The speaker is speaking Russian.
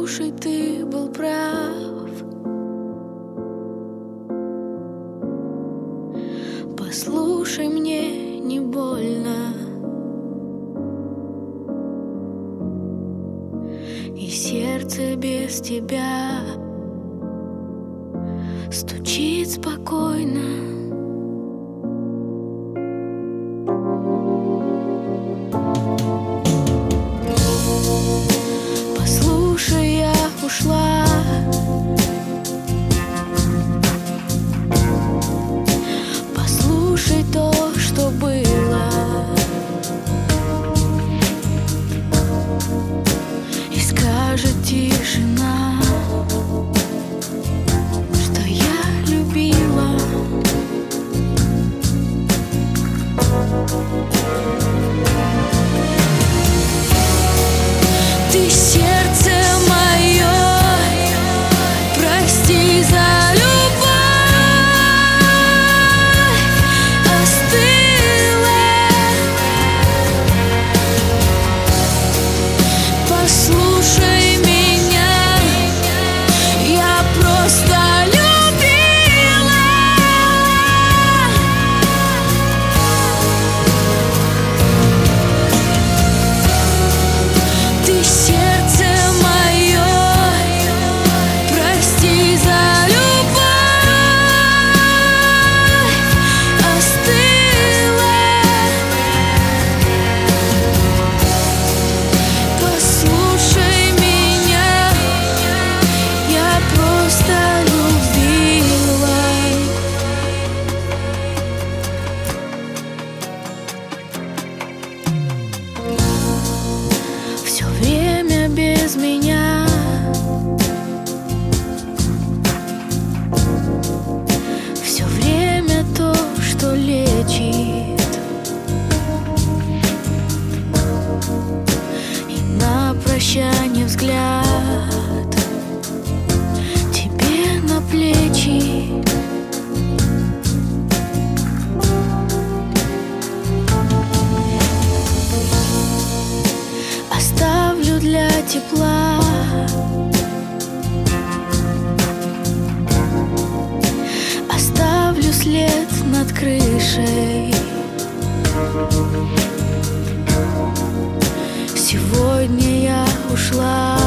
Послушай, ты был прав. Послушай, мне не больно, и сердце без тебя стучит спокойно. Послушай, я ушла. Послушай то, что было, и скажет тишина, что я любила. Ты сердце мое, прости за любовь, остыла. Послушай меня, я просто любила. Ты сердце мое, прости за любовь, остыла. Послушай меня, я просто любила. Все время без меня, все время то, что лечит, и на прощание взгляд тебе на плечи. Оставлю для тепла, оставлю след над крышей. Сегодня я ушла.